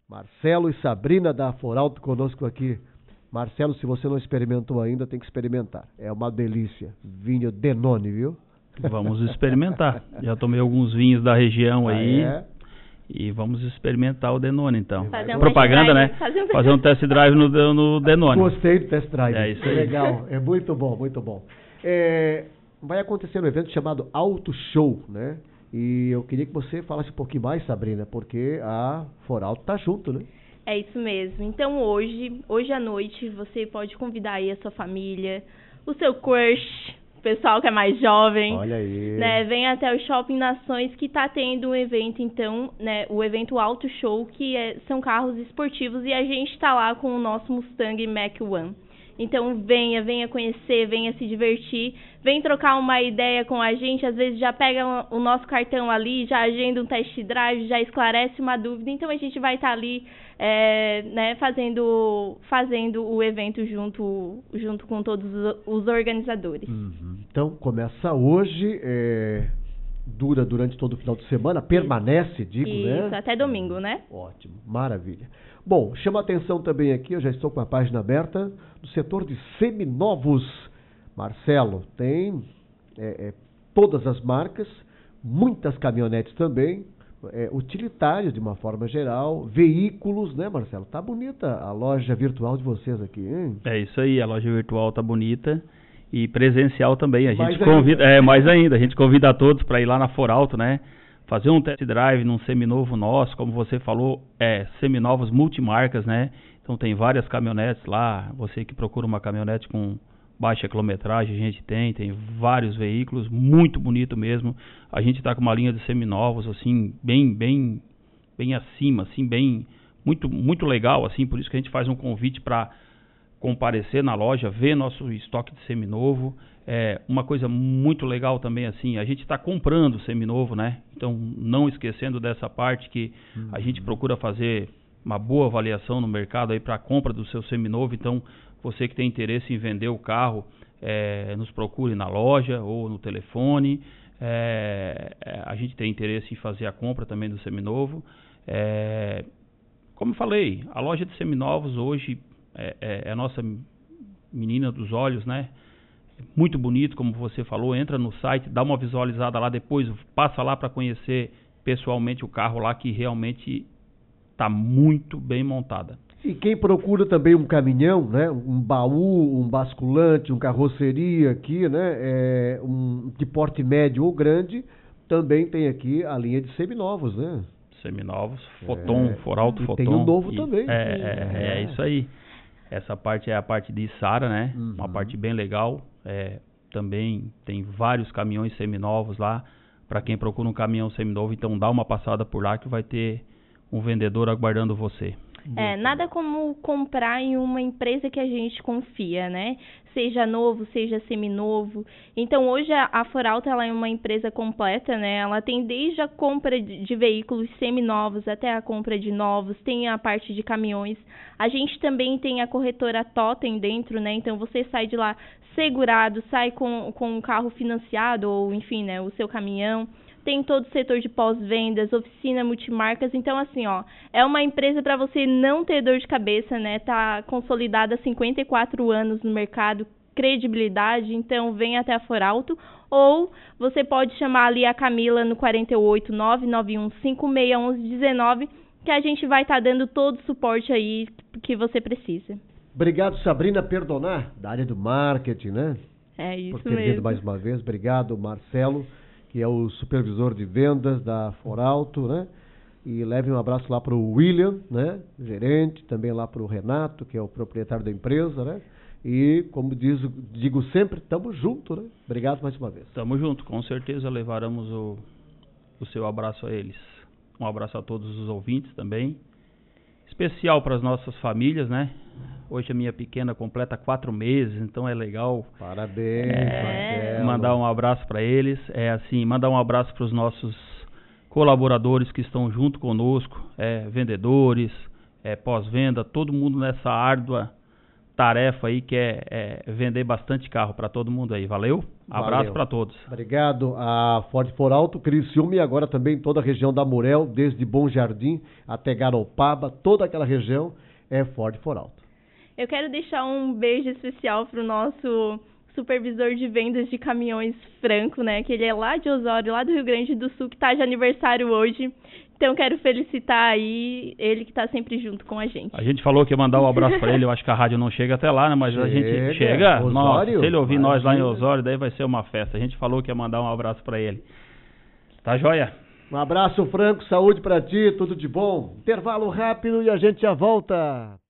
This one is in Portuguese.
Marcelo e Sabrina da Foralto conosco aqui. Marcelo, se você não experimentou ainda, tem que experimentar. É uma delícia. Vinho Denone, viu? Vamos experimentar. Já tomei alguns vinhos da região aí. E vamos experimentar o Denone, então. Propaganda, né? Fazer um test drive no Denone. Gostei do test drive. É isso aí. Legal. É muito bom, muito bom. Vai acontecer um evento chamado Auto Show, né? E eu queria que você falasse um pouquinho mais, Sabrina, porque a Foralto tá junto, né? É isso mesmo. Então hoje à noite, você pode convidar aí a sua família, o seu crush, o pessoal que é mais jovem. Olha aí. Né? Vem até o Shopping Nações, que tá tendo um evento, então, né? O evento Auto Show, que são carros esportivos, e a gente tá lá com o nosso Mustang Mach-1. Então venha conhecer, venha se divertir, vem trocar uma ideia com a gente, às vezes já pega o nosso cartão ali, já agenda um test drive, já esclarece uma dúvida, então a gente vai estar ali né, fazendo o evento junto com todos os organizadores. Uhum. Então começa hoje, dura durante todo o final de semana, permanece, digo, né? Isso, até domingo, né? Ótimo, maravilha. Bom, chama a atenção também aqui, eu já estou com a página aberta, do setor de seminovos. Marcelo, tem todas as marcas, muitas caminhonetes também, utilitários de uma forma geral, veículos, né, Marcelo? Tá bonita a loja virtual de vocês aqui, hein? É isso aí, a loja virtual tá bonita. E presencial também, a gente convida, mais ainda, a gente convida a todos para ir lá na Foralto, né? Fazer um test drive num seminovo nosso, como você falou, seminovos multimarcas, né? Então tem várias caminhonetes lá, você que procura uma caminhonete com baixa quilometragem, a gente tem vários veículos, muito bonito mesmo. A gente tá com uma linha de seminovos, assim, bem acima, assim, muito, muito legal, assim, por isso que a gente faz um convite para comparecer na loja, ver nosso estoque de seminovo. Uma coisa muito legal também, assim, a gente está comprando seminovo, né? Então, não esquecendo dessa parte que a gente procura fazer uma boa avaliação no mercado aí para a compra do seu seminovo. Então, você que tem interesse em vender o carro, nos procure na loja ou no telefone. A gente tem interesse em fazer a compra também do seminovo. Como eu falei, a loja de seminovos hoje é a nossa menina dos olhos, né? Muito bonito, como você falou, entra no site, dá uma visualizada lá, depois passa lá para conhecer pessoalmente o carro lá, que realmente está muito bem montada. E quem procura também um caminhão, né? Um baú, um basculante, um carroceria aqui, né? De porte médio ou grande, também tem aqui a linha de seminovos, né? Seminovos, Foton, Foralto Foton. Tem o novo também. É isso aí. Essa parte é a parte de Sara, né? Uma parte bem legal. Também tem vários caminhões seminovos lá. Para quem procura um caminhão seminovo, então dá uma passada por lá que vai ter um vendedor aguardando você. Nada como comprar em uma empresa que a gente confia, né? Seja novo, seja seminovo. Então, hoje a Foralto, ela é uma empresa completa, né? Ela tem desde a compra de veículos seminovos até a compra de novos, tem a parte de caminhões. A gente também tem a corretora Totem dentro, né? Então, você sai de lá segurado, sai com um carro financiado ou, enfim, né? O seu caminhão. Tem todo o setor de pós-vendas, oficina multimarcas. Então, assim, é uma empresa para você não ter dor de cabeça, né? Tá consolidada há 54 anos no mercado, credibilidade. Então, vem até a Foralto. Ou você pode chamar ali a Camila no 48 991 5611 19, que a gente vai estar dando todo o suporte aí que você precisa. Obrigado, Sabrina Perdonar, da área do marketing, né? É isso por ter vindo mais uma vez. Obrigado, Marcelo, que é o supervisor de vendas da Foralto, né? E leve um abraço lá para o William, né? Gerente, também lá para o Renato, que é o proprietário da empresa, né? E, como digo sempre, estamos juntos, né? Obrigado mais uma vez. Estamos juntos, com certeza levaremos o seu abraço a eles. Um abraço a todos os ouvintes também. Especial para as nossas famílias, né? Hoje a minha pequena completa 4 meses, então é legal. Parabéns, Marcelo. Mandar um abraço para eles. Mandar um abraço para os nossos colaboradores que estão junto conosco, vendedores, pós-venda, todo mundo nessa árdua tarefa aí que é vender bastante carro para todo mundo aí. Valeu? Abraço para todos. Obrigado a Ford For Auto, Criciúma e agora também toda a região da Murel, desde Bom Jardim até Garopaba, toda aquela região é Ford For Auto. Eu quero deixar um beijo especial para o nosso supervisor de vendas de caminhões, Franco, né? Que ele é lá de Osório, lá do Rio Grande do Sul, que está de aniversário hoje. Então, quero felicitar aí ele que está sempre junto com a gente. A gente falou que ia mandar um abraço para ele, eu acho que a rádio não chega até lá, né? Mas a gente chega. Osório, nossa, se ele ouvir nós lá em Osório, daí vai ser uma festa. A gente falou que ia mandar um abraço para ele. Tá joia? Um abraço, Franco, saúde para ti, tudo de bom. Intervalo rápido e a gente já volta.